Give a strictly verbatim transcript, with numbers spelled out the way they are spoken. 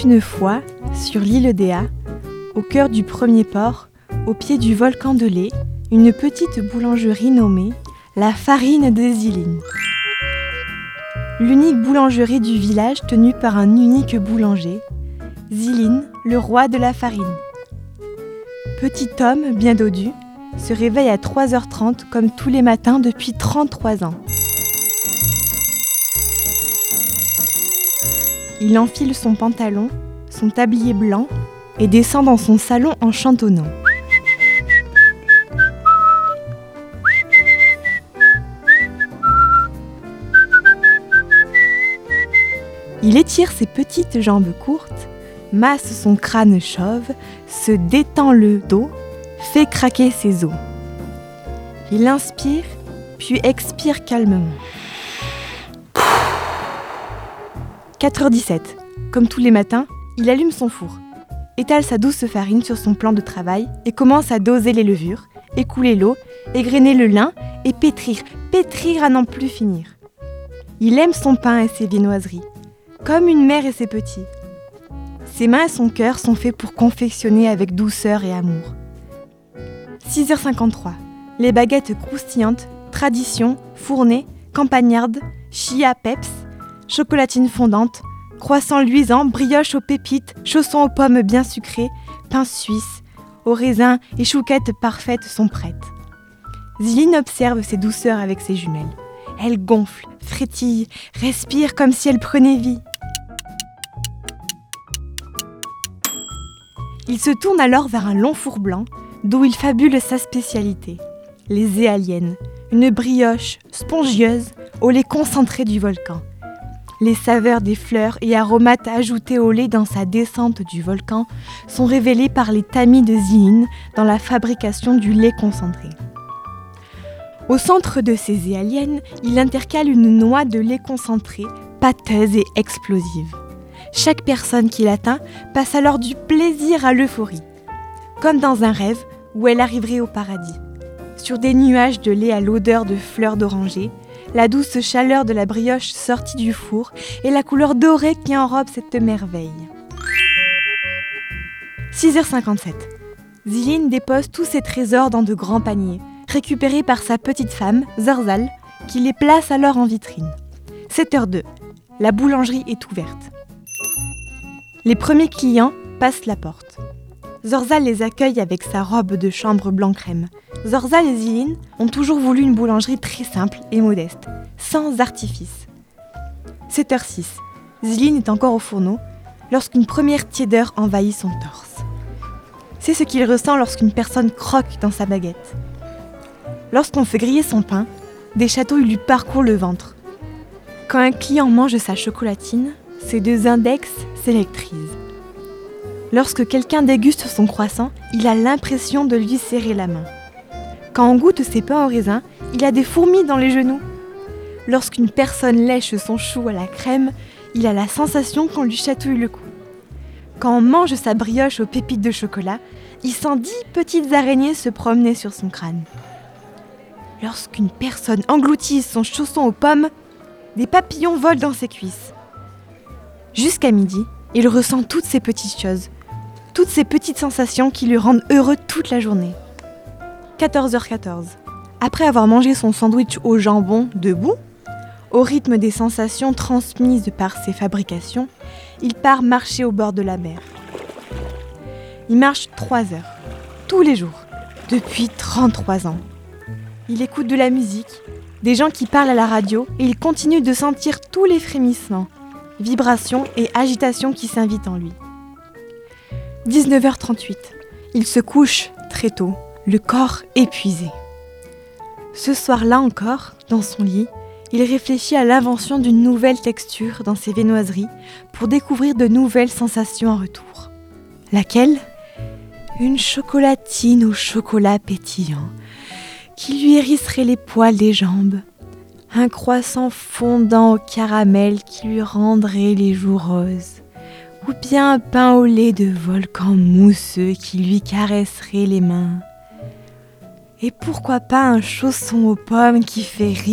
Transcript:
une fois, sur l'île d'Ea, au cœur du premier port, au pied du volcan de lait, une petite boulangerie nommée la Farine de Ziline. L'unique boulangerie du village tenue par un unique boulanger, Ziline, le roi de la farine. Petit homme bien dodu, se réveille à trois heures trente comme tous les matins depuis trente-trois ans. Il enfile son pantalon, son tablier blanc et descend dans son salon en chantonnant. Il étire ses petites jambes courtes, masse son crâne chauve, se détend le dos, fait craquer ses os. Il inspire, puis expire calmement. quatre heures dix-sept. Comme tous les matins, il allume son four, étale sa douce farine sur son plan de travail et commence à doser les levures, écouler l'eau, égrener le lin et pétrir, pétrir à n'en plus finir. Il aime son pain et ses viennoiseries, comme une mère et ses petits. Ses mains et son cœur sont faits pour confectionner avec douceur et amour. six heures cinquante-trois. Les baguettes croustillantes, tradition, fournées, campagnardes, chia peps, chocolatine fondante, croissants luisants, brioches aux pépites, chaussons aux pommes bien sucrées, pain suisse, aux raisins et chouquettes parfaites sont prêtes. Ziline observe ces douceurs avec ses jumelles. Elle gonfle, frétille, respire comme si elle prenait vie. Il se tourne alors vers un long four blanc, d'où il fabule sa spécialité, les éaliennes, une brioche spongieuse au lait concentré du volcan. Les saveurs des fleurs et aromates ajoutés au lait dans sa descente du volcan sont révélés par les tamis de Ziline dans la fabrication du lait concentré. Au centre de ces éaliennes, il intercale une noix de lait concentré, pâteuse et explosive. Chaque personne qui l'atteint passe alors du plaisir à l'euphorie, comme dans un rêve où elle arriverait au paradis. Sur des nuages de lait à l'odeur de fleurs d'oranger, la douce chaleur de la brioche sortie du four et la couleur dorée qui enrobe cette merveille. six heures cinquante-sept. Ziline dépose tous ses trésors dans de grands paniers, récupérés par sa petite femme, Zorzal, qui les place alors en vitrine. sept heures deux. La boulangerie est ouverte. Les premiers clients passent la porte. Zorzal les accueille avec sa robe de chambre blanc crème. Zorzal et Ziline ont toujours voulu une boulangerie très simple et modeste, sans artifice. sept heures six. Ziline est encore au fourneau lorsqu'une première tiédeur envahit son torse. C'est ce qu'il ressent lorsqu'une personne croque dans sa baguette. Lorsqu'on fait griller son pain, des chatouilles lui parcourent le ventre. Quand un client mange sa chocolatine, ses deux index s'électrisent. Lorsque quelqu'un déguste son croissant, il a l'impression de lui serrer la main. Quand on goûte ses pains au raisin, il a des fourmis dans les genoux. Lorsqu'une personne lèche son chou à la crème, il a la sensation qu'on lui chatouille le cou. Quand on mange sa brioche aux pépites de chocolat, il sent dix petites araignées se promener sur son crâne. Lorsqu'une personne engloutit son chausson aux pommes, des papillons volent dans ses cuisses. Jusqu'à midi, il ressent toutes ces petites choses, toutes ces petites sensations qui lui rendent heureux toute la journée. quatorze heures quatorze. Après avoir mangé son sandwich au jambon debout, au rythme des sensations transmises par ses fabrications, il part marcher au bord de la mer. Il marche trois heures, tous les jours, depuis trente-trois ans. Il écoute de la musique, des gens qui parlent à la radio et il continue de sentir tous les frémissements, vibrations et agitations qui s'invitent en lui. dix-neuf heures trente-huit. Il se couche très tôt, le corps épuisé. Ce soir-là encore, dans son lit, il réfléchit à l'invention d'une nouvelle texture dans ses viennoiseries pour découvrir de nouvelles sensations en retour. Laquelle ? Une chocolatine au chocolat pétillant qui lui hérisserait les poils des jambes. Un croissant fondant au caramel qui lui rendrait les joues roses. Ou bien un pain au lait de volcan mousseux qui lui caresserait les mains. Et pourquoi pas un chausson aux pommes qui fait rire ?